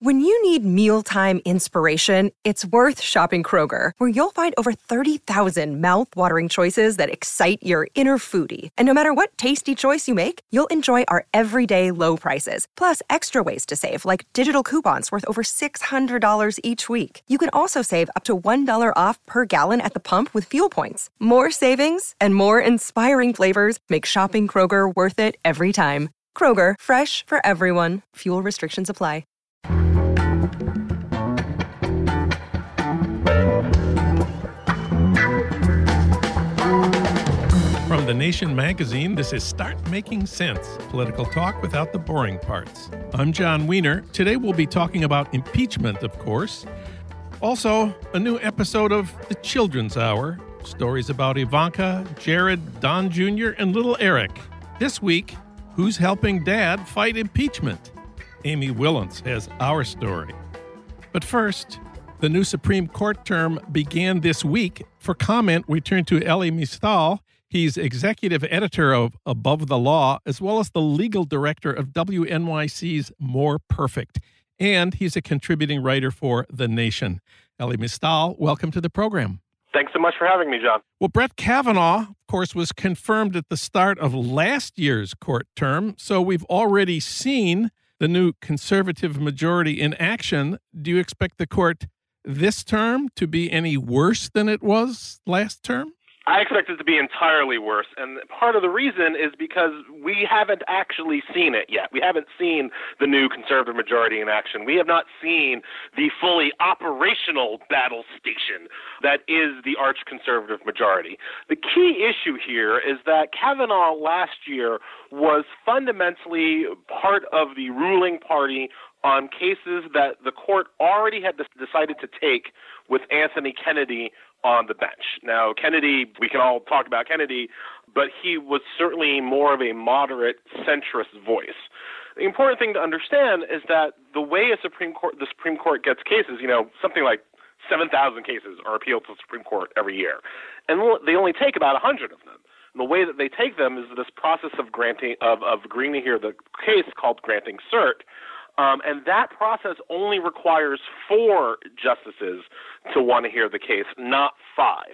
When you need mealtime inspiration, it's worth shopping Kroger, where you'll find over 30,000 mouth-watering choices that excite your inner foodie. And no matter what tasty choice you make, you'll enjoy our everyday low prices, plus extra ways to save, like digital coupons worth over $600 each week. You can also save up to $1 off per gallon at the pump with fuel points. More savings and more inspiring flavors make shopping Kroger worth it every time. Kroger, fresh for everyone. Fuel restrictions apply. From The Nation magazine, this is Start Making Sense, political talk without the boring parts. I'm John Wiener. Today we'll be talking about impeachment, of course. Also, a new episode of The Children's Hour, stories about Ivanka, Jared, Don Jr., and little Eric. This week, who's helping Dad fight impeachment? Amy Willans has our story. But first, the new Supreme Court term began this week. For comment, we turn to Elie Mystal. He's executive editor of Above the Law, as well as the legal director of WNYC's More Perfect. And he's a contributing writer for The Nation. Elie Mystal, welcome to the program. Thanks so much for having me, John. Well, Brett Kavanaugh, of course, was confirmed at the start of last year's court term, so we've already seen the new conservative majority in action. Do you expect the court this term to be any worse than it was last term? I expect it to be entirely worse, and part of the reason is because we haven't actually seen it yet. We haven't seen the new conservative majority in action. We have not seen the fully operational battle station that is the arch-conservative majority. The key issue here is that Kavanaugh last year was fundamentally part of the ruling party on cases that the court already had decided to take with Anthony Kennedy on the bench. Now, Kennedy, we can all talk about Kennedy, but he was certainly more of a moderate centrist voice. The important thing to understand is that the way the Supreme Court gets cases, something like 7,000 cases are appealed to the Supreme Court every year, and they only take about 100 of them. And the way that they take them is this process of agreeing to hear the case called granting cert. And that process only requires 4 justices to want to hear the case, not 5.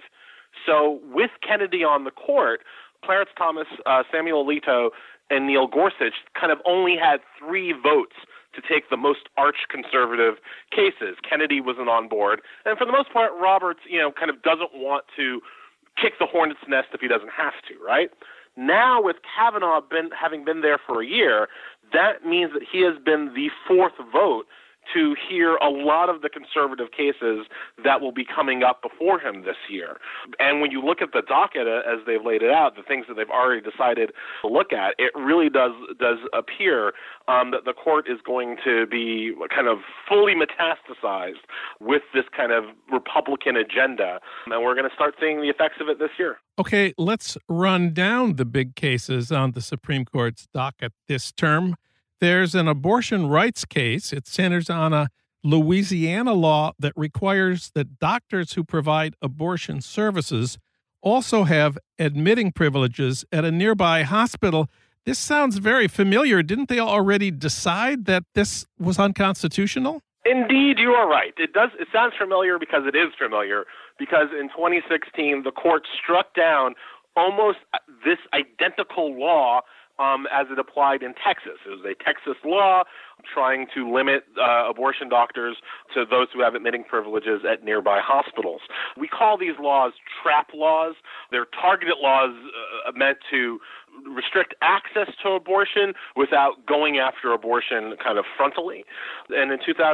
So with Kennedy on the court, Clarence Thomas, Samuel Alito, and Neil Gorsuch kind of only had 3 votes to take the most arch-conservative cases. Kennedy wasn't on board. And for the most part, Roberts, kind of doesn't want to kick the hornet's nest if he doesn't have to, right? Now, with Kavanaugh having been there for a year, that means that he has been the 4th vote to hear a lot of the conservative cases that will be coming up before him this year. And when you look at the docket as they've laid it out, the things that they've already decided to look at, it really does appear that the court is going to be kind of fully metastasized with this kind of Republican agenda. And we're going to start seeing the effects of it this year. Okay, let's run down the big cases on the Supreme Court's docket this term. There's an abortion rights case. It centers on a Louisiana law that requires that doctors who provide abortion services also have admitting privileges at a nearby hospital. This sounds very familiar. Didn't they already decide that this was unconstitutional? Indeed, you are right. It sounds familiar because it is familiar, because in 2016, the court struck down almost this identical law as it applied in Texas. It was a Texas law trying to limit abortion doctors to those who have admitting privileges at nearby hospitals. We call these laws trap laws. They're targeted laws meant to restrict access to abortion without going after abortion kind of frontally. And in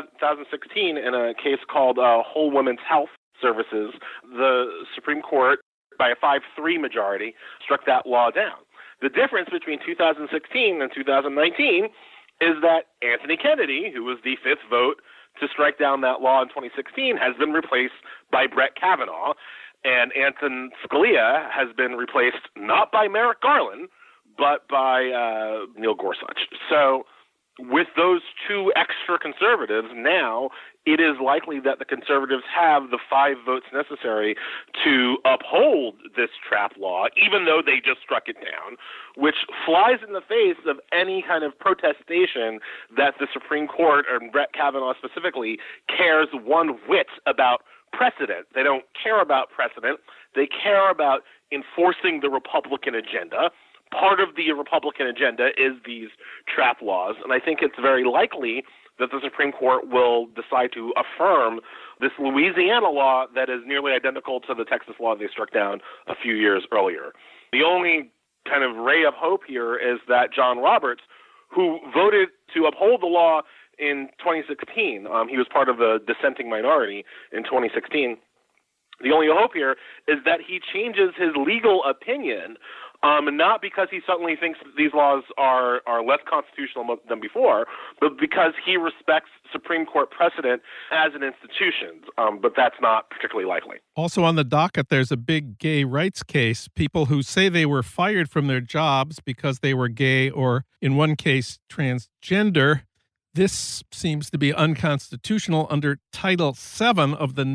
2016, in a case called Whole Women's Health Services, the Supreme Court, by a 5-3 majority, struck that law down. The difference between 2016 and 2019 is that Anthony Kennedy, who was the 5th vote to strike down that law in 2016, has been replaced by Brett Kavanaugh, and Antonin Scalia has been replaced not by Merrick Garland, but by Neil Gorsuch. So with those two extra conservatives, now it is likely that the conservatives have the 5 votes necessary to uphold this trap law, even though they just struck it down, which flies in the face of any kind of protestation that the Supreme Court, or Brett Kavanaugh specifically, cares one whit about precedent. They don't care about precedent. They care about enforcing the Republican agenda. Part of the Republican agenda is these trap laws, and I think it's very likely that the Supreme Court will decide to affirm this Louisiana law that is nearly identical to the Texas law they struck down a few years earlier. The only kind of ray of hope here is that John Roberts, who voted to uphold the law in 2016, he was part of the dissenting minority in 2016. The only hope here is that he changes his legal opinion, not because he suddenly thinks that these laws are less constitutional than before, but because he respects Supreme Court precedent as an institution. But that's not particularly likely. Also on the docket, there's a big gay rights case. People who say they were fired from their jobs because they were gay or, in one case, transgender. This seems to be unconstitutional under Title VII of the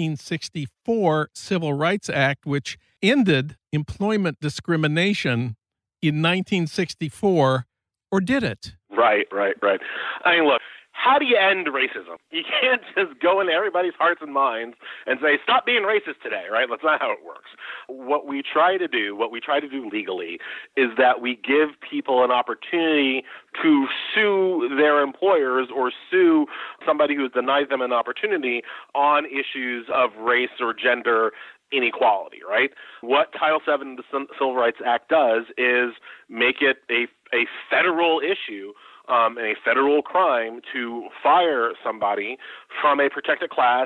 1964 Civil Rights Act, which ended employment discrimination in 1964, or did it? Right. I mean, look, how do you end racism? You can't just go into everybody's hearts and minds and say, stop being racist today, right? That's not how it works. What we try to do legally, is that we give people an opportunity to sue their employers or sue somebody who has denied them an opportunity on issues of race or gender inequality, right? What Title VII of the Civil Rights Act does is make it a federal issue, a federal crime to fire somebody from a protected class,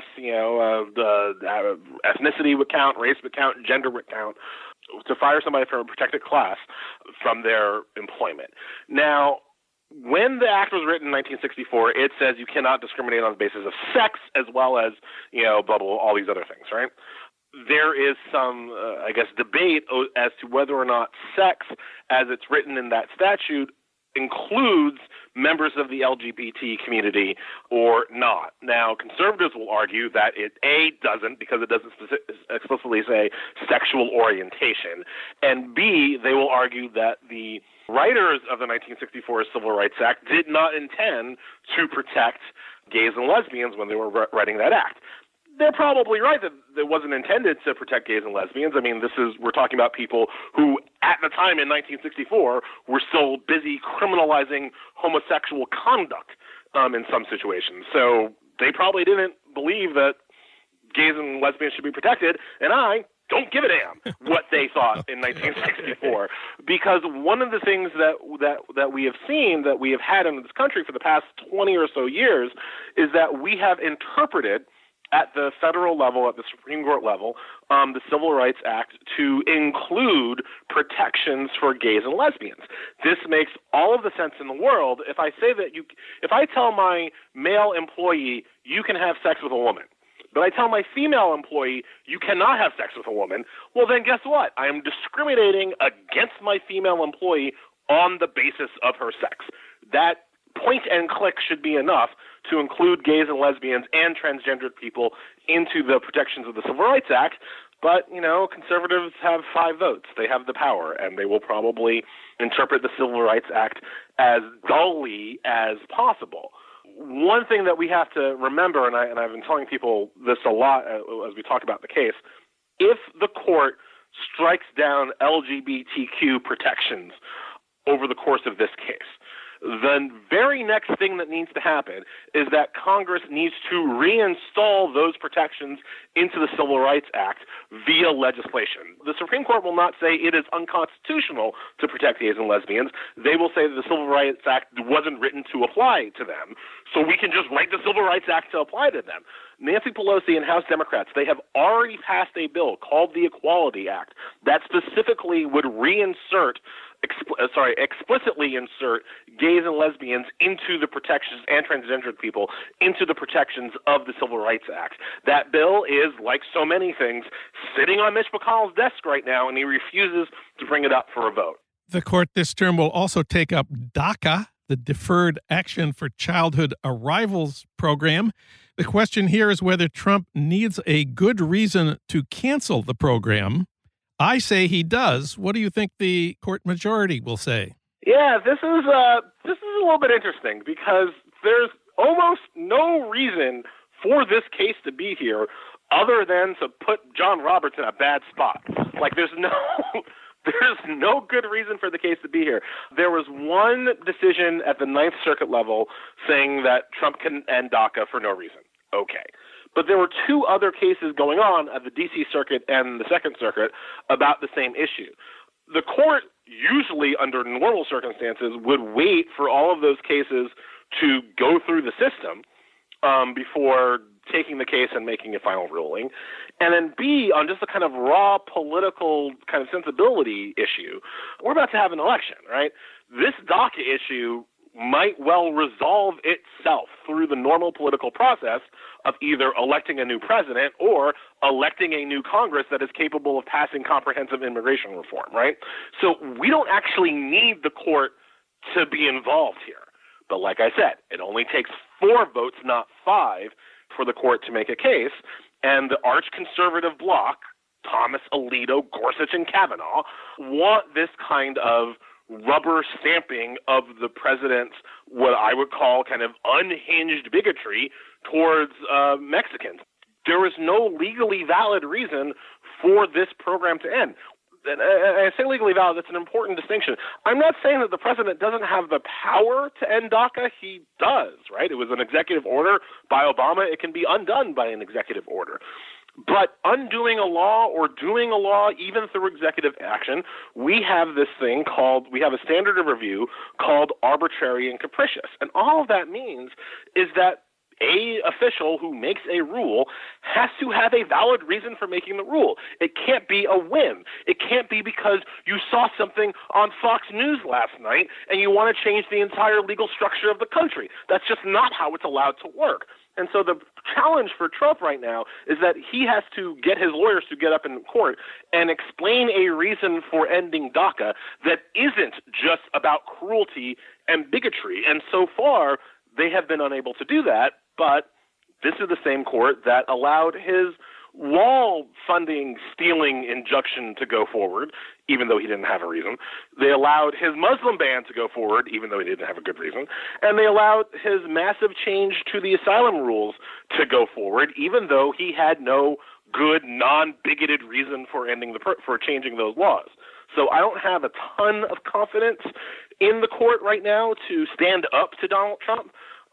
the ethnicity would count, race would count, gender would count, to fire somebody from a protected class from their employment. Now, when the act was written in 1964, it says you cannot discriminate on the basis of sex as well as, blah, blah, all these other things, right? There is some, debate as to whether or not sex, as it's written in that statute, includes members of the LGBT community or not. Now, conservatives will argue that it, A, doesn't, because it doesn't explicitly say sexual orientation, and B, they will argue that the writers of the 1964 Civil Rights Act did not intend to protect gays and lesbians when they were writing that act. They're probably right that it wasn't intended to protect gays and lesbians. I mean, we're talking about people who, at the time in 1964, were still busy criminalizing homosexual conduct in some situations. So they probably didn't believe that gays and lesbians should be protected, and I don't give a damn what they thought in 1964. Because one of the things that we have seen, that we have had in this country for the past 20 or so years, is that we have interpreted at the federal level, at the Supreme Court level, the Civil Rights Act to include protections for gays and lesbians. This makes all of the sense in the world. If I say that if I tell my male employee you can have sex with a woman, but I tell my female employee you cannot have sex with a woman, well then guess what? I am discriminating against my female employee on the basis of her sex. That point and click should be enough to include gays and lesbians and transgendered people into the protections of the Civil Rights Act. But, conservatives have 5 votes. They have the power, and they will probably interpret the Civil Rights Act as dully as possible. One thing that we have to remember, and I've been telling people this a lot as we talk about the case, if the court strikes down LGBTQ protections over the course of this case, the very next thing that needs to happen is that Congress needs to reinstall those protections into the Civil Rights Act via legislation. The Supreme Court will not say it is unconstitutional to protect gays and lesbians. They will say that the Civil Rights Act wasn't written to apply to them, so we can just write the Civil Rights Act to apply to them. Nancy Pelosi and House Democrats, they have already passed a bill called the Equality Act that specifically would explicitly insert gays and lesbians into the protections, and transgendered people into the protections of the Civil Rights Act. That bill is, like so many things, sitting on Mitch McConnell's desk right now, and he refuses to bring it up for a vote. The court this term will also take up DACA, the Deferred Action for Childhood Arrivals program. The question here is whether Trump needs a good reason to cancel the program. I say he does. What do you think the court majority will say? Yeah, this is a little bit interesting because there's almost no reason for this case to be here other than to put John Roberts in a bad spot. Like, there's no good reason for the case to be here. There was one decision at the Ninth Circuit level saying that Trump can end DACA for no reason. Okay. But there were two other cases going on at the D.C. Circuit and the Second Circuit about the same issue. The court usually, under normal circumstances, would wait for all of those cases to go through the system before taking the case and making a final ruling. And then B, on just a kind of raw political kind of sensibility issue, we're about to have an election, right? This DACA issue might well resolve itself through the normal political process of either electing a new president or electing a new Congress that is capable of passing comprehensive immigration reform, right? So we don't actually need the court to be involved here. But like I said, it only takes 4 votes, not 5, for the court to make a case. And the arch-conservative bloc, Thomas, Alito, Gorsuch, and Kavanaugh, want this kind of rubber stamping of the president's, what I would call kind of unhinged bigotry towards Mexicans. There is no legally valid reason for this program to end. And I say legally valid, that's an important distinction. I'm not saying that the president doesn't have the power to end DACA. He does, right? It was an executive order by Obama. It can be undone by an executive order. But undoing a law or doing a law, even through executive action, we have a standard of review called arbitrary and capricious. And all of that means is that a official who makes a rule has to have a valid reason for making the rule. It can't be a whim. It can't be because you saw something on Fox News last night and you want to change the entire legal structure of the country. That's just not how it's allowed to work. And so the challenge for Trump right now is that he has to get his lawyers to get up in court and explain a reason for ending DACA that isn't just about cruelty and bigotry. And so far, they have been unable to do that, but this is the same court that allowed his wall funding stealing injunction to go forward, even though he didn't have a reason. They allowed his Muslim ban to go forward, even though he didn't have a good reason. And they allowed his massive change to the asylum rules to go forward, even though he had no good, non-bigoted reason for for changing those laws. So I don't have a ton of confidence in the court right now to stand up to Donald Trump,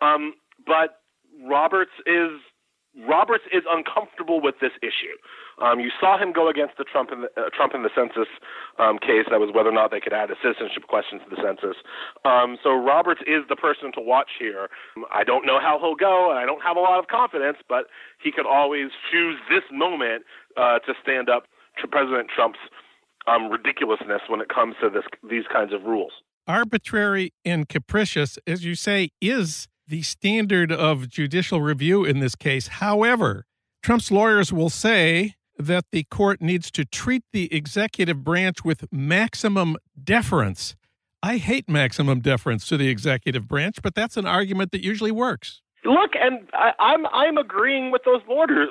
but Roberts is uncomfortable with this issue. You saw him go against the Trump in the census case. That was whether or not they could add a citizenship question to the census. So Roberts is the person to watch here. I don't know how he'll go, and I don't have a lot of confidence, but he could always choose this moment to stand up to President Trump's ridiculousness when it comes to these kinds of rules. Arbitrary and capricious, as you say, is the standard of judicial review in this case. However, Trump's lawyers will say that the court needs to treat the executive branch with maximum deference. I hate maximum deference to the executive branch, but that's an argument that usually works. Look, and I'm agreeing with those lawyers.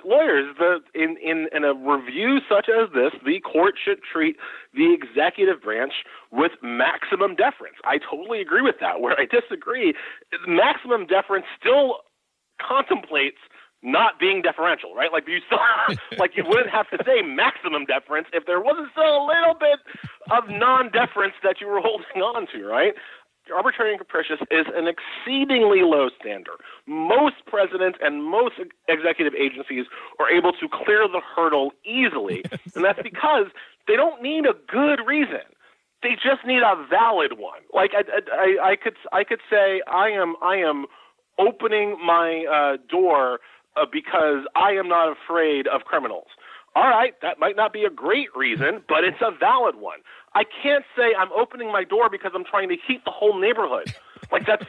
In a review such as this, the court should treat the executive branch with maximum deference. I totally agree with that. Where I disagree, maximum deference still contemplates not being deferential, right? Like you wouldn't have to say maximum deference if there wasn't still a little bit of non-deference that you were holding on to, right? Arbitrary and capricious is an exceedingly low standard. Most presidents and most executive agencies are able to clear the hurdle easily, and that's because they don't need a good reason. They just need a valid one. Like I could say I am opening my door because I am not afraid of criminals. All right, that might not be a great reason, but it's a valid one. I can't say I'm opening my door because I'm trying to heat the whole neighborhood. Like that's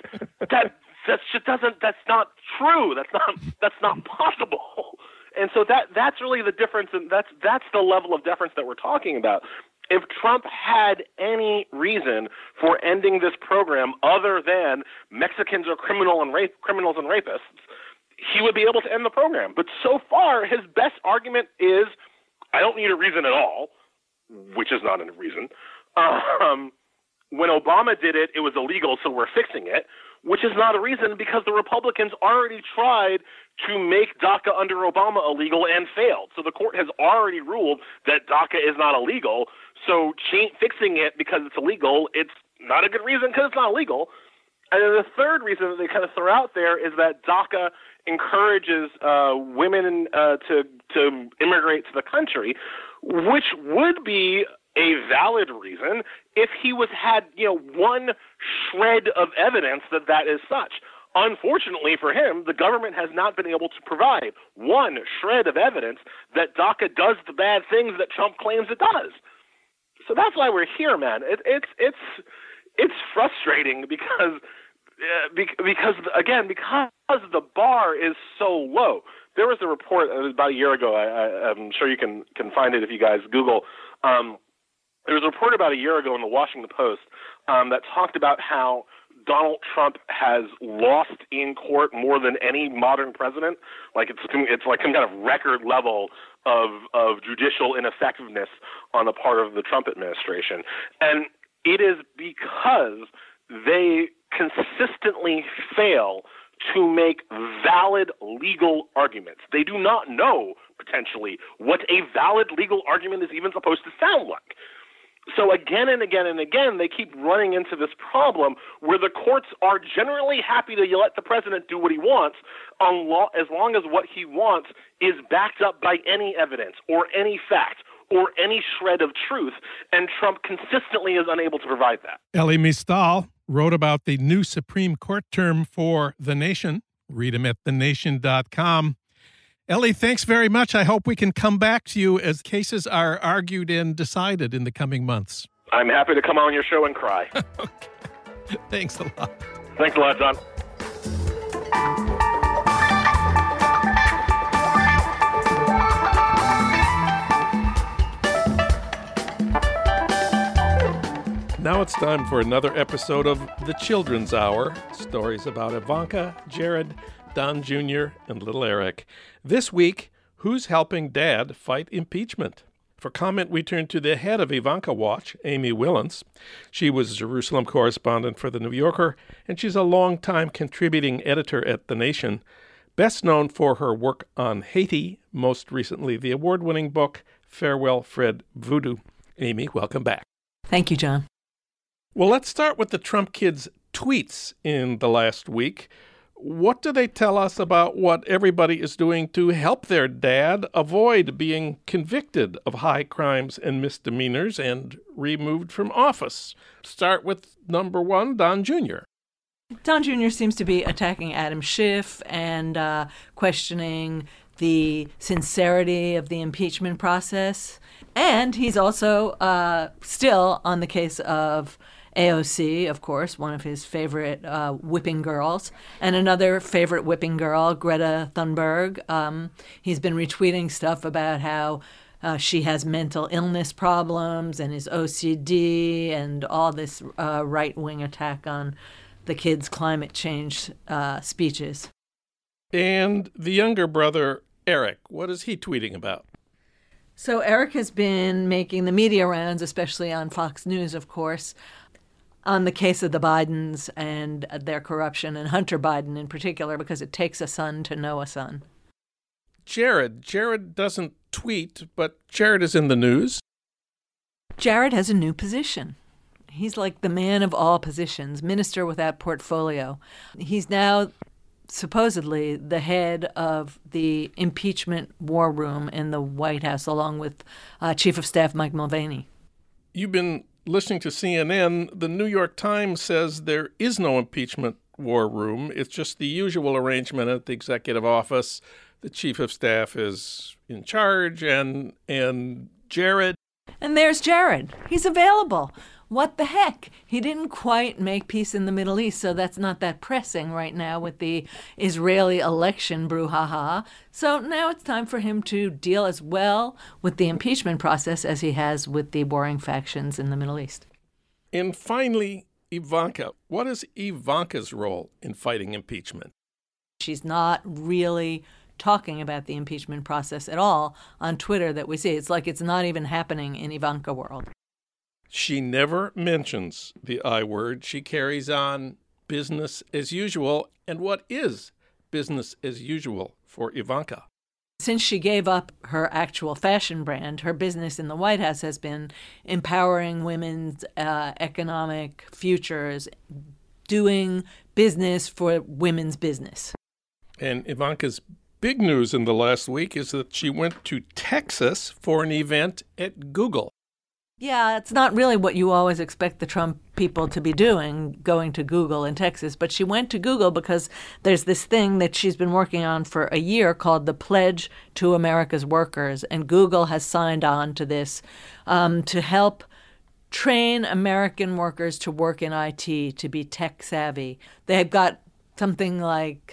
not true. That's not possible. And so that's really the difference, and that's the level of deference that we're talking about. If Trump had any reason for ending this program other than Mexicans are criminals and rapists, he would be able to end the program. But so far, his best argument is, I don't need a reason at all, which is not a reason. When Obama did it, it was illegal, so we're fixing it, which is not a reason because the Republicans already tried to make DACA under Obama illegal and failed. So the court has already ruled that DACA is not illegal. So fixing it because it's illegal, it's not a good reason because it's not illegal. And then the third reason that they kind of throw out there is that DACA encourages women to immigrate to the country, which would be a valid reason if he had one shred of evidence that is such. Unfortunately for him, the government has not been able to provide one shred of evidence that DACA does the bad things that Trump claims it does. So that's why we're here, man. It's frustrating because the bar is so low. There was a report about a year ago. I'm sure you can find it if you guys Google. There was a report about a year ago in the Washington Post that talked about how Donald Trump has lost in court more than any modern president. Like it's like some kind of record level of judicial ineffectiveness on the part of the Trump administration. And it is because they consistently fail to make valid legal arguments. They do not know, potentially, what a valid legal argument is even supposed to sound like. So again and again and again, they keep running into this problem where the courts are generally happy to let the president do what he wants as long as what he wants is backed up by any evidence or any fact or any shred of truth, and Trump consistently is unable to provide that. Elie Mystal wrote about the new Supreme Court term for The Nation. Read him at thenation.com. Elie, thanks very much. I hope we can come back to you as cases are argued and decided in the coming months. I'm happy to come on your show and cry. Okay. Thanks a lot. Thanks a lot, John. Now it's time for another episode of The Children's Hour. Stories about Ivanka, Jared, Don Jr., and little Eric. This week, who's helping Dad fight impeachment? For comment, we turn to the head of Ivanka Watch, Amy Willans. She was Jerusalem correspondent for The New Yorker, and she's a longtime contributing editor at The Nation, best known for her work on Haiti, most recently the award-winning book, Farewell, Fred Voodoo. Amy, welcome back. Thank you, John. Well, let's start with the Trump kids' tweets in the last week. What do they tell us about what everybody is doing to help their dad avoid being convicted of high crimes and misdemeanors and removed from office? Start with number one, Don Jr. Don Jr. seems to be attacking Adam Schiff and questioning the sincerity of the impeachment process. And he's also still on the case of AOC, of course, one of his favorite whipping girls, and another favorite whipping girl, Greta Thunberg. He's been retweeting stuff about how she has mental illness problems and is OCD and all this right-wing attack on the kids' climate change speeches. And the younger brother, Eric, what is he tweeting about? So Eric has been making the media rounds, especially on Fox News, of course, on the case of the Bidens and their corruption, and Hunter Biden in particular, because it takes a son to know a son. Jared doesn't tweet, but Jared is in the news. Jared has a new position. He's like the man of all positions, minister without portfolio. He's now supposedly the head of the impeachment war room in the White House, along with Chief of Staff Mike Mulvaney. You've been listening to CNN. The New York Times says there is no impeachment war room. It's just the usual arrangement at the executive office. The chief of staff is in charge, and Jared. And there's Jared. He's available. what the heck? He didn't quite make peace in the Middle East, so that's not that pressing right now with the Israeli election brouhaha. So now it's time for him to deal as well with the impeachment process as he has with the warring factions in the Middle East. And finally, Ivanka. What is Ivanka's role in fighting impeachment? She's not really talking about the impeachment process at all on Twitter that we see. It's like it's not even happening in Ivanka world. She never mentions the I word. She carries on business as usual. And what is business as usual for Ivanka? Since she gave up her actual fashion brand, her business in the White House has been empowering women's economic futures, doing business for women's business. And Ivanka's big news in the last week is that she went to Texas for an event at Google. Yeah, it's not really what you always expect the Trump people to be doing, going to Google in Texas. But she went to Google because there's this thing that she's been working on for a year called the Pledge to America's Workers. And Google has signed on to this to help train American workers to work in IT, to be tech savvy. They've got something like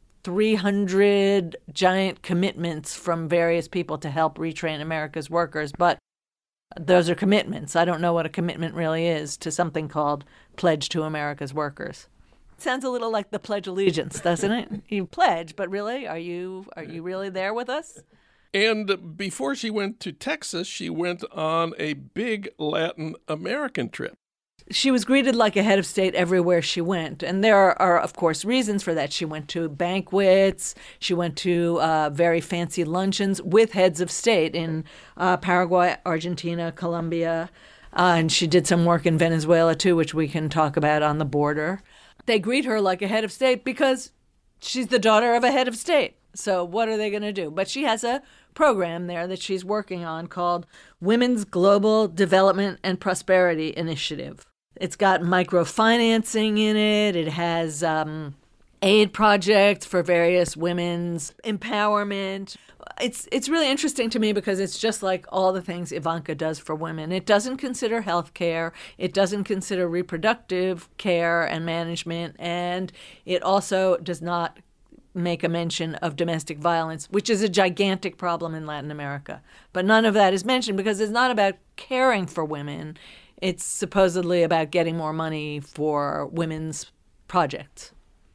300 giant commitments from various people to help retrain America's workers. But those are commitments. I don't know what a commitment really is to something called Pledge to America's Workers. Sounds a little like the Pledge Allegiance, doesn't it? You pledge, but really, are you really there with us? And before she went to Texas, she went on a big Latin American trip. She was greeted like a head of state everywhere she went. And there are, of course, reasons for that. She went to banquets. She went to very fancy luncheons with heads of state in Paraguay, Argentina, Colombia. And she did some work in Venezuela, too, which we can talk about on the border. They greet her like a head of state because she's the daughter of a head of state. So what are they going to do? But she has a program there that she's working on called Women's Global Development and Prosperity Initiative. It's got microfinancing in it. It has aid projects for various women's empowerment. It's really interesting to me because it's just like all the things Ivanka does for women. It doesn't consider health care. It doesn't consider reproductive care and management. And it also does not make a mention of domestic violence, which is a gigantic problem in Latin America. But none of that is mentioned because it's not about caring for women. It's supposedly about getting more money for women's projects.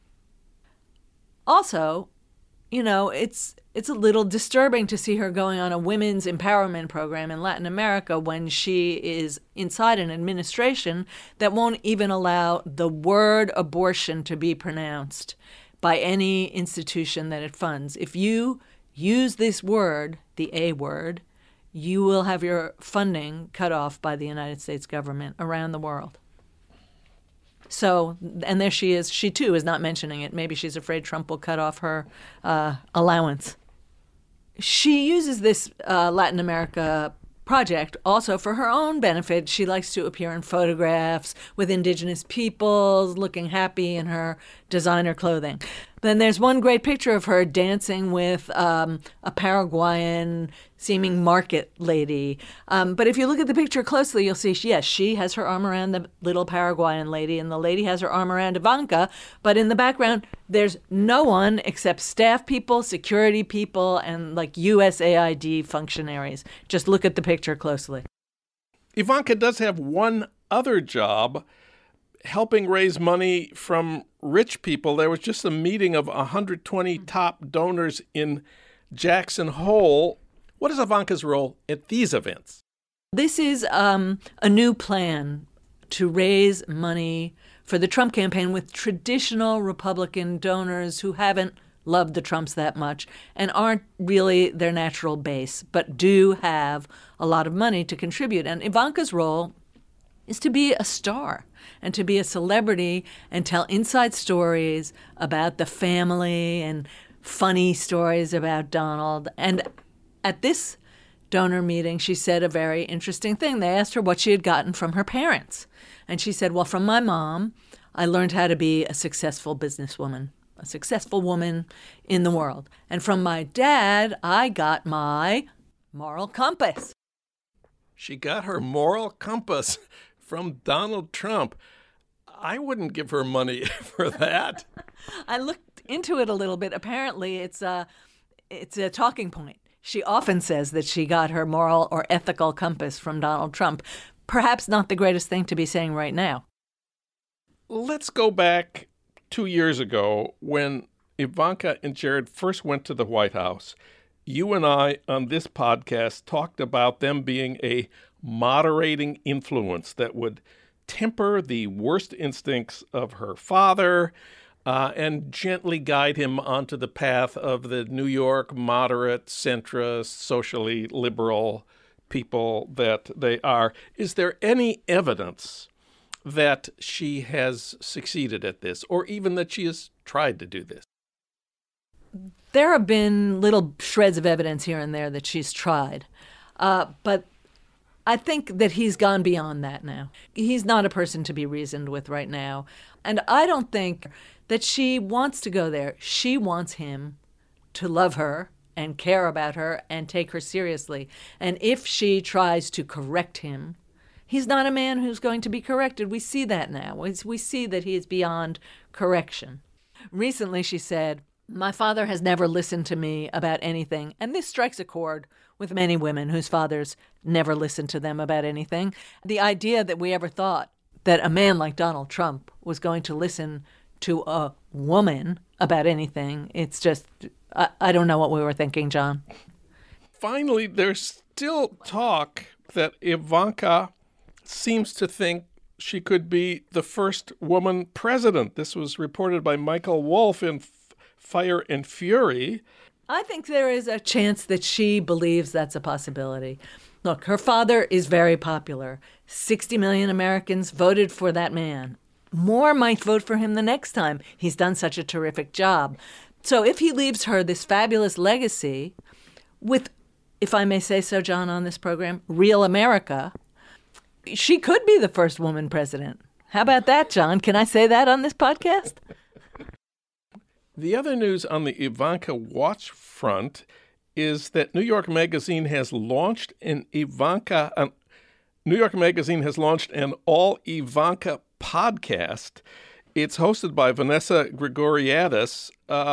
Also, it's a little disturbing to see her going on a women's empowerment program in Latin America when she is inside an administration that won't even allow the word abortion to be pronounced by any institution that it funds. If you use this word, the A word, you will have your funding cut off by the United States government around the world. So, and there she is. She, too, is not mentioning it. Maybe she's afraid Trump will cut off her allowance. She uses this Latin America project also for her own benefit. She likes to appear in photographs with indigenous peoples, looking happy in her designer clothing. Then there's one great picture of her dancing with a Paraguayan seeming market lady. But if you look at the picture closely, you'll see, yes, she has her arm around the little Paraguayan lady, and the lady has her arm around Ivanka. But in the background, there's no one except staff people, security people, and like USAID functionaries. Just look at the picture closely. Ivanka does have one other job, helping raise money from rich people. There was just a meeting of 120 top donors in Jackson Hole. What is Ivanka's role at these events? This is a new plan to raise money for the Trump campaign with traditional Republican donors who haven't loved the Trumps that much and aren't really their natural base, but do have a lot of money to contribute. And Ivanka's role is to be a star and to be a celebrity and tell inside stories about the family and funny stories about Donald. And at this donor meeting, she said a very interesting thing. They asked her what she had gotten from her parents. And she said, well, from my mom, I learned how to be a successful businesswoman, a successful woman in the world. And from my dad, I got my moral compass. She got her moral compass from Donald Trump. I wouldn't give her money for that. I looked into it a little bit. Apparently, it's a talking point. She often says that she got her moral or ethical compass from Donald Trump. Perhaps not the greatest thing to be saying right now. Let's go back 2 years ago when Ivanka and Jared first went to the White House. You and I on this podcast talked about them being a moderating influence that would temper the worst instincts of her father and gently guide him onto the path of the New York moderate, centrist, socially liberal people that they are. Is there any evidence that she has succeeded at this, or even that she has tried to do this? There have been little shreds of evidence here and there that she's tried. But I think that he's gone beyond that now. He's not a person to be reasoned with right now. And I don't think that she wants to go there. She wants him to love her and care about her and take her seriously. And if she tries to correct him, he's not a man who's going to be corrected. We see that now. We see that he is beyond correction. Recently, she said, "My father has never listened to me about anything." And this strikes a chord with many women whose fathers never listened to them about anything. The idea that we ever thought that a man like Donald Trump was going to listen to a woman about anything, it's just, I don't know what we were thinking, John. Finally, there's still talk that Ivanka seems to think she could be the first woman president. This was reported by Michael Wolff in Fire and Fury. I think there is a chance that she believes that's a possibility. Look, her father is very popular. 60 million Americans voted for that man. More might vote for him the next time. He's done such a terrific job. So if he leaves her this fabulous legacy with, if I may say so, John, on this program, real America, she could be the first woman president. How about that, John? Can I say that on this podcast? The other news on the Ivanka watch front is that New York Magazine has launched an all Ivanka podcast. It's hosted by Vanessa Grigoriadis.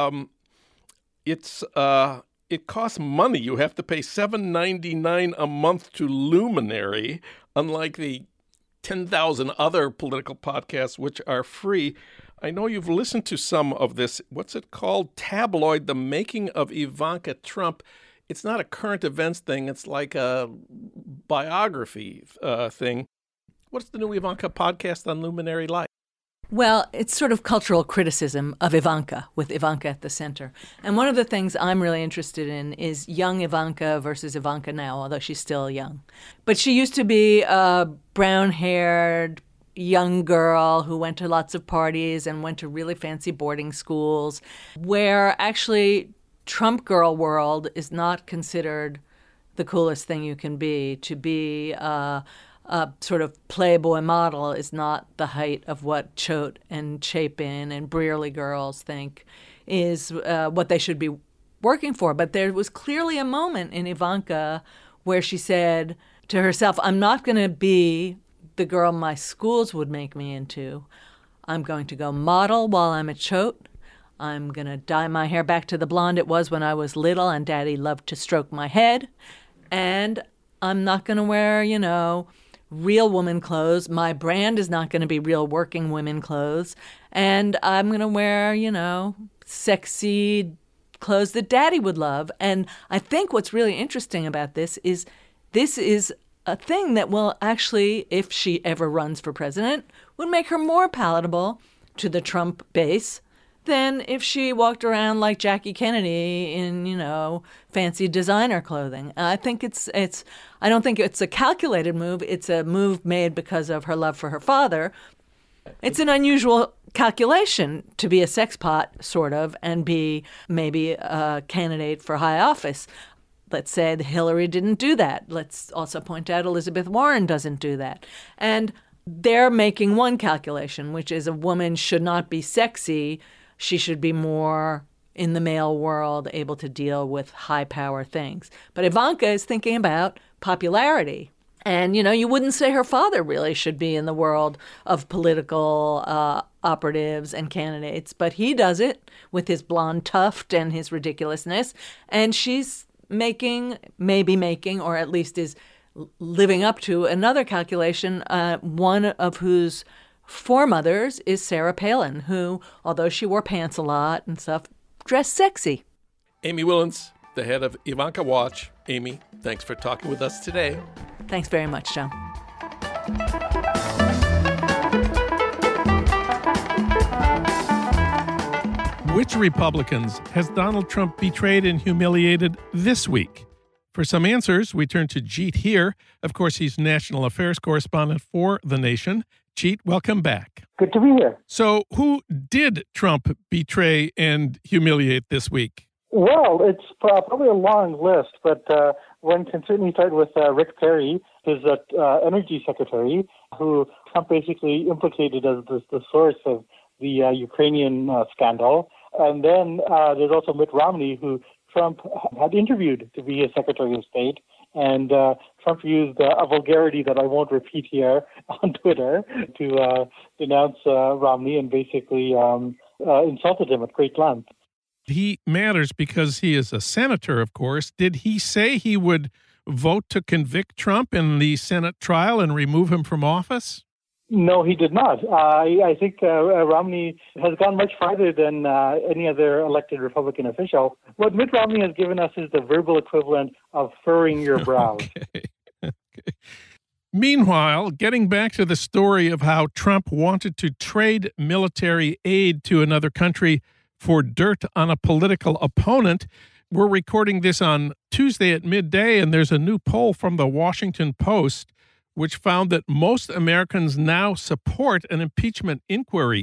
It costs money. You have to pay $7.99 a month to Luminary, unlike the 10,000 other political podcasts which are free. I know you've listened to some of this. What's it called? Tabloid, The Making of Ivanka Trump. It's not a current events thing. It's like a biography thing. What's the new Ivanka podcast on Luminary like? Well, it's sort of cultural criticism of Ivanka, with Ivanka at the center. And one of the things I'm really interested in is young Ivanka versus Ivanka now, although she's still young. But she used to be a brown-haired young girl who went to lots of parties and went to really fancy boarding schools, where actually Trump girl world is not considered the coolest thing you can be. To be a sort of playboy model is not the height of what Choate and Chapin and Brearley girls think is what they should be working for. But there was clearly a moment in Ivanka where she said to herself, I'm not going to be the girl my schools would make me into. I'm going to go model while I'm at Choate. I'm going to dye my hair back to the blonde it was when I was little and Daddy loved to stroke my head. And I'm not going to wear, real woman clothes. My brand is not going to be real working women clothes. And I'm going to wear, sexy clothes that Daddy would love. And I think what's really interesting about this is a thing that will actually, if she ever runs for president, would make her more palatable to the Trump base than if she walked around like Jackie Kennedy in, fancy designer clothing. I think I don't think it's a calculated move. It's a move made because of her love for her father. It's an unusual calculation to be a sexpot, sort of, and be maybe a candidate for high office. Let's say that Hillary didn't do that. Let's also point out Elizabeth Warren doesn't do that. And they're making one calculation, which is a woman should not be sexy. She should be more in the male world, able to deal with high power things. But Ivanka is thinking about popularity. And, you wouldn't say her father really should be in the world of political operatives and candidates, but he does it with his blonde tuft and his ridiculousness. And she's maybe making, or at least is living up to another calculation, one of whose foremothers is Sarah Palin, who, although she wore pants a lot and stuff, dressed sexy. Amy Willens, the head of Ivanka Watch. Amy, thanks for talking with us today. Thanks very much, John. Which Republicans has Donald Trump betrayed and humiliated this week? For some answers, we turn to Jeet Heer. Of course, he's national affairs correspondent for The Nation. Jeet, welcome back. Good to be here. So who did Trump betray and humiliate this week? Well, it's probably a long list, but one can certainly start with Rick Perry, his energy secretary, who Trump basically implicated as the source of the Ukrainian scandal. And then there's also Mitt Romney, who Trump had interviewed to be his Secretary of State. And Trump used a vulgarity that I won't repeat here on Twitter to denounce Romney and basically insulted him at great length. He matters because he is a senator, of course. Did he say he would vote to convict Trump in the Senate trial and remove him from office? No, he did not. I think Romney has gone much farther than any other elected Republican official. What Mitt Romney has given us is the verbal equivalent of furrowing your brows. Okay. Meanwhile, getting back to the story of how Trump wanted to trade military aid to another country for dirt on a political opponent, we're recording this on Tuesday at midday, and there's a new poll from the Washington Post which found that most Americans now support an impeachment inquiry.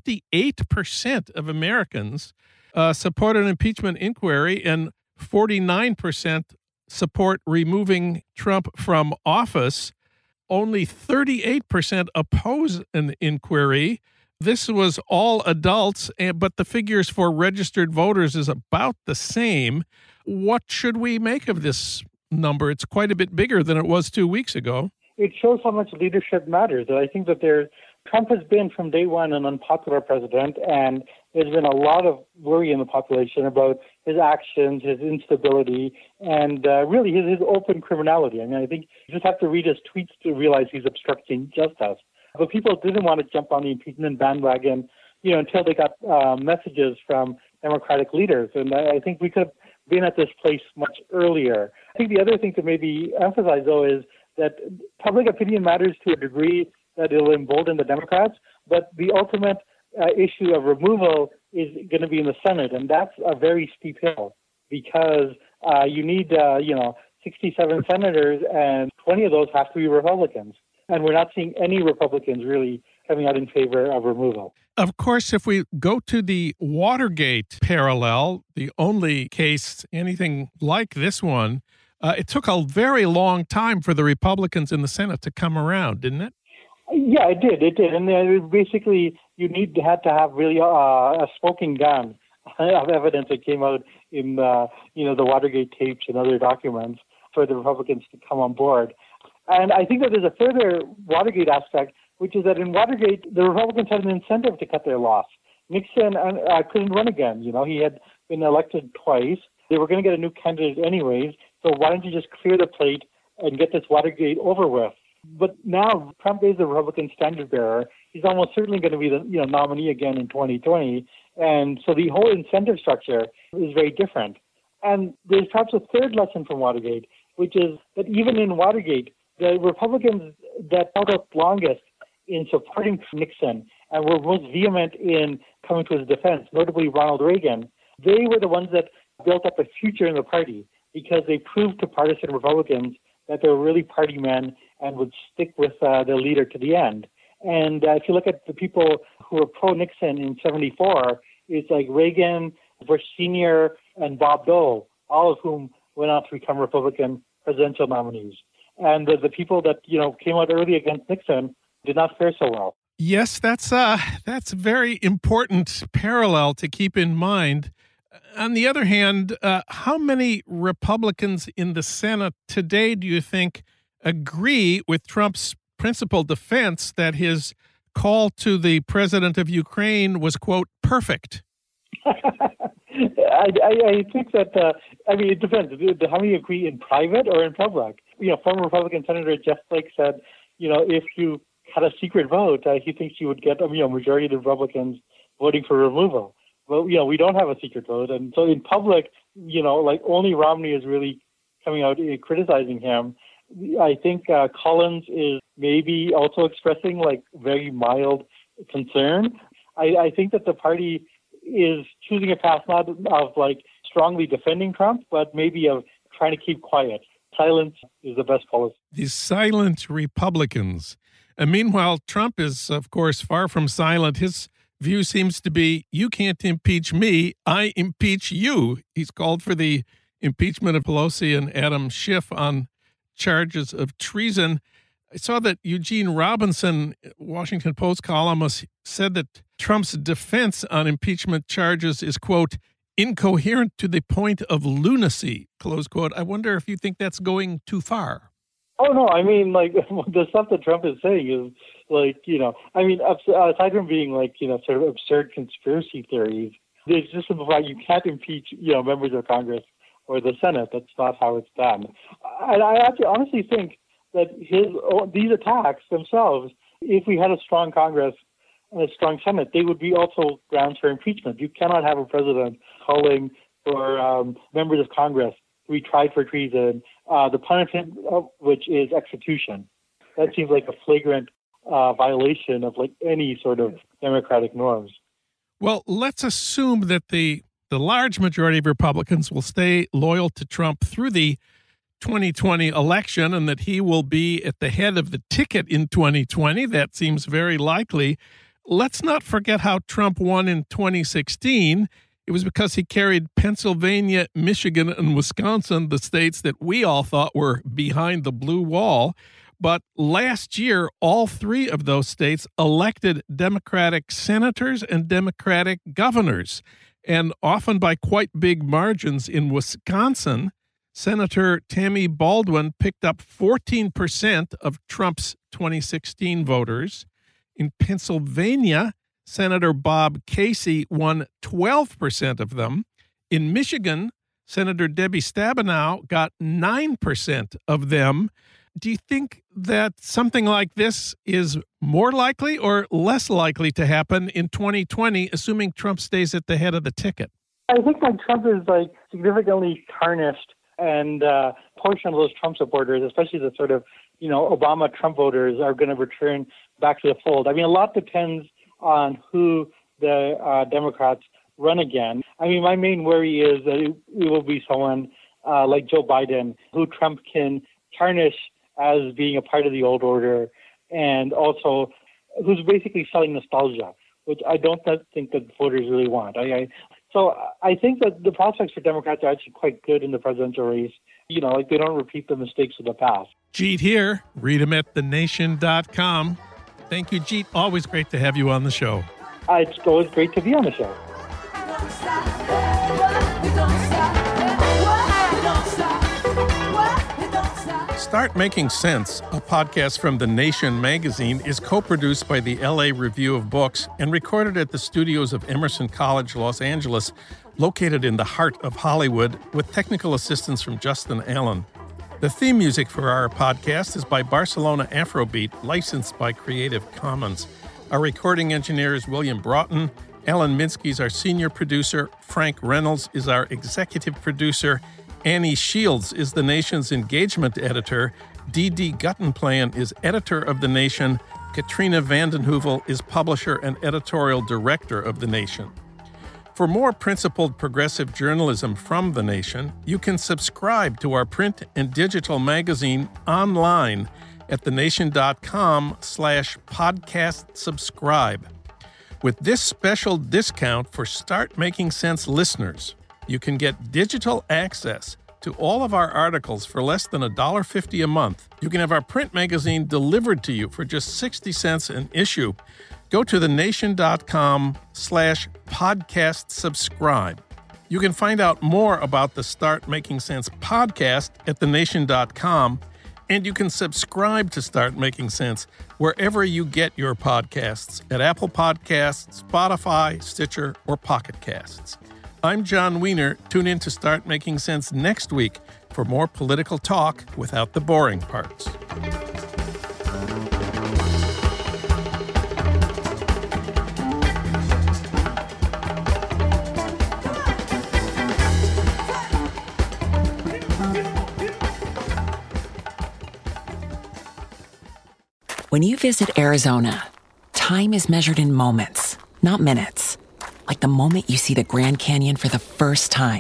58% of Americans support an impeachment inquiry, and 49% support removing Trump from office. Only 38% oppose an inquiry. This was all adults, but the figures for registered voters is about the same. What should we make of this number? It's quite a bit bigger than it was 2 weeks ago. It shows how much leadership matters. I think that Trump has been from day one an unpopular president, and there's been a lot of worry in the population about his actions, his instability, and really his open criminality. I mean, I think you just have to read his tweets to realize he's obstructing justice. But people didn't want to jump on the impeachment bandwagon, until they got messages from Democratic leaders. And I think we could have been at this place much earlier. I think the other thing to maybe emphasize, though, is that public opinion matters to a degree that it'll embolden the Democrats, but the ultimate issue of removal is going to be in the Senate, and that's a very steep hill because you need, 67 senators, and 20 of those have to be Republicans. And we're not seeing any Republicans really coming out in favor of removal. Of course, if we go to the Watergate parallel, the only case anything like this one, it took a very long time for the Republicans in the Senate to come around, didn't it? Yeah, it did. And basically, had to have really a smoking gun of evidence that came out in the Watergate tapes and other documents for the Republicans to come on board. And I think that there's a further Watergate aspect, which is that in Watergate, the Republicans had an incentive to cut their loss. Nixon couldn't run again. He had been elected twice. They were going to get a new candidate anyways. So why don't you just clear the plate and get this Watergate over with? But now Trump is the Republican standard bearer. He's almost certainly going to be the nominee again in 2020. And so the whole incentive structure is very different. And there's perhaps a third lesson from Watergate, which is that even in Watergate, the Republicans that held up longest in supporting Nixon and were most vehement in coming to his defense, notably Ronald Reagan, they were the ones that built up a future in the party because they proved to partisan Republicans that they were really party men and would stick with their leader to the end. And if you look at the people who were pro-Nixon in 1974, it's like Reagan, Bush Sr., and Bob Dole, all of whom went on to become Republican presidential nominees. And the people that came out early against Nixon did not fare so well. Yes, that's a very important parallel to keep in mind. On the other hand, how many Republicans in the Senate today do you think agree with Trump's principal defense that his call to the president of Ukraine was, quote, perfect? I think that, it depends. How many agree in private or in public? Former Republican Senator Jeff Flake said, if you had a secret vote, he thinks you would get a majority of the Republicans voting for removal. Well, we don't have a secret vote. And so in public, only Romney is really coming out criticizing him. I think Collins is maybe also expressing very mild concern. I think that the party is choosing a path not of strongly defending Trump, but maybe of trying to keep quiet. Silence is the best policy. These silent Republicans. And meanwhile, Trump is, of course, far from silent. His view seems to be, you can't impeach me, I impeach you. He's called for the impeachment of Pelosi and Adam Schiff on charges of treason. I saw that Eugene Robinson, Washington Post columnist, said that Trump's defense on impeachment charges is, quote, incoherent to the point of lunacy, close quote. I wonder if you think that's going too far. Oh, no. The stuff that Trump is saying is aside from being sort of absurd conspiracy theories, there's just the fact you can't impeach, members of Congress or the Senate. That's not how it's done. And I actually honestly think that these attacks themselves, if we had a strong Congress and a strong Senate, they would be also grounds for impeachment. You cannot have a president calling for members of Congress to be tried for treason, the punishment of which is execution. That seems like a flagrant violation of any sort of democratic norms. Well, let's assume that the large majority of Republicans will stay loyal to Trump through the 2020 election and that he will be at the head of the ticket in 2020. That seems very likely. Let's not forget how Trump won in 2016. It was because he carried Pennsylvania, Michigan, and Wisconsin, the states that we all thought were behind the blue wall. But last year, all three of those states elected Democratic senators and Democratic governors, and often by quite big margins. In Wisconsin, Senator Tammy Baldwin picked up 14% of Trump's 2016 voters. In Pennsylvania, Senator Bob Casey won 12% of them. In Michigan, Senator Debbie Stabenow got 9% of them. Do you think that something like this is more likely or less likely to happen in 2020, assuming Trump stays at the head of the ticket? I think that Trump is significantly tarnished, and a portion of those Trump supporters, especially the sort of, Obama Trump voters, are going to return back to the fold. A lot depends on who the Democrats run again. My main worry is that it will be someone like Joe Biden, who Trump can tarnish as being a part of the old order, and also who's basically selling nostalgia, which I don't think that voters really want. So I think that the prospects for Democrats are actually quite good in the presidential race. They don't repeat the mistakes of the past. Jeet here. Read him at thenation.com. Thank you, Jeet. Always great to have you on the show. It's always great to be on the show. Start Making Sense, a podcast from The Nation magazine, is co-produced by the LA Review of Books and recorded at the studios of Emerson College, Los Angeles, located in the heart of Hollywood, with technical assistance from Justin Allen. The theme music for our podcast is by Barcelona Afrobeat, licensed by Creative Commons. Our recording engineer is William Broughton. Alan Minsky is our senior producer. Frank Reynolds is our executive producer. Annie Shields is The Nation's engagement editor. D.D. Guttenplan is editor of The Nation. Katrina vanden Heuvel is publisher and editorial director of The Nation. For more principled progressive journalism from The Nation, you can subscribe to our print and digital magazine online at thenation.com/podcast subscribe. With this special discount for Start Making Sense listeners, you can get digital access to all of our articles for less than $1.50 a month. You can have our print magazine delivered to you for just 60 cents an issue. Go to thenation.com/podcast subscribe. You can find out more about the Start Making Sense podcast at thenation.com And you can subscribe to Start Making Sense wherever you get your podcasts at Apple Podcasts, Spotify, Stitcher, or Pocket Casts. I'm John Wiener. Tune in to Start Making Sense next week for more political talk without the boring parts. When you visit Arizona, time is measured in moments, not minutes. Like the moment you see the Grand Canyon for the first time.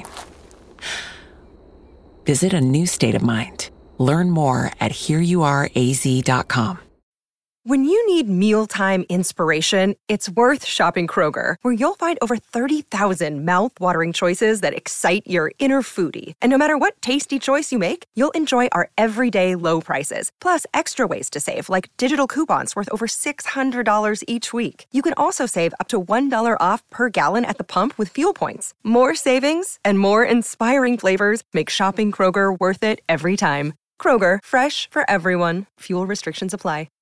Visit a new state of mind. Learn more at hereyouareaz.com. When you need mealtime inspiration, it's worth shopping Kroger, where you'll find over 30,000 mouth-watering choices that excite your inner foodie. And no matter what tasty choice you make, you'll enjoy our everyday low prices, plus extra ways to save, like digital coupons worth over $600 each week. You can also save up to $1 off per gallon at the pump with fuel points. More savings and more inspiring flavors make shopping Kroger worth it every time. Kroger, fresh for everyone. Fuel restrictions apply.